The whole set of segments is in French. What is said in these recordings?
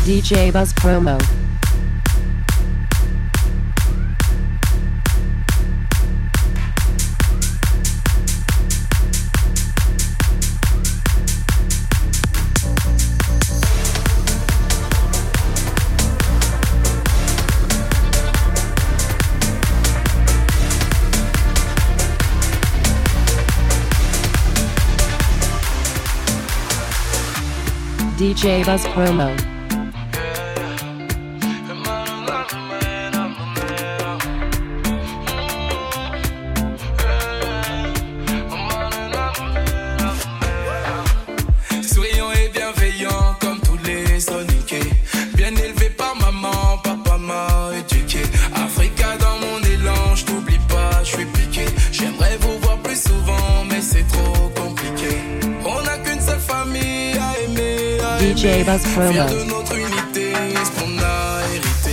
DJ Buzz Promo. DJ Buzz Promo. Souriant et bienveillant comme tous les soniqués. Bien élevé par maman, papa m'a éduqué. Africa dans mon élan, je t'oublie pas, je suis piqué. J'aimerais vous voir plus souvent, mais c'est trop compliqué. On n'a qu'une seule famille à aimer. DJ Buzz Promo. Fier de notre unité, ce qu'on a hérité.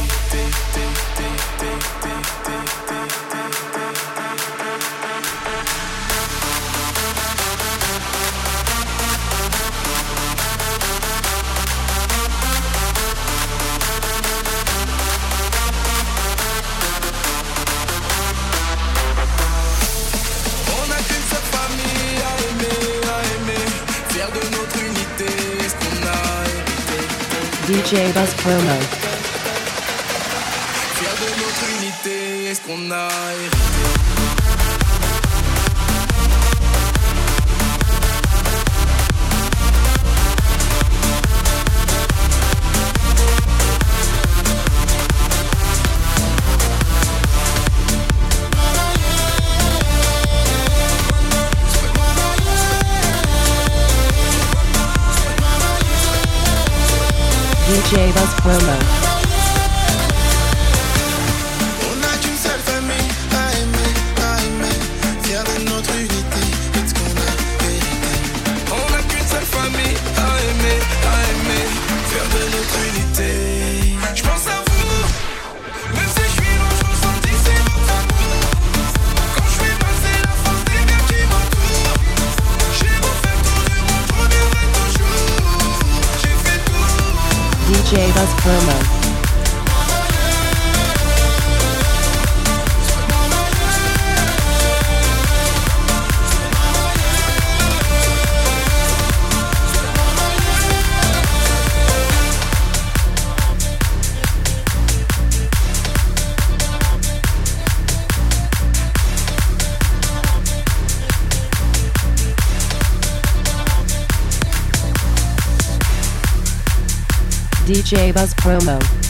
On n'a qu'une seule famille à aimer. Fier de notre unité, ce qu'on a hérité. DJ Buzz Promo. Fier de notre unité, ce qu'on a hérité. DJ Buzz Promo. On n'a qu'une seule famille à aimer. Fier de notre unité, c'est ce qu'on a hérité. On n'a qu'une seule famille à aimer. Fier de notre unité. Je pense à vous, même si je suis loin, je ressens d'ici votre amour. Quand je suis mal, c'est la force des biens qui m'entourent. J'ai beau faire tout du monde, je reviendrai toujours. J'ai fait tout. DJ Buzz Promo. DJ Buzz Promo.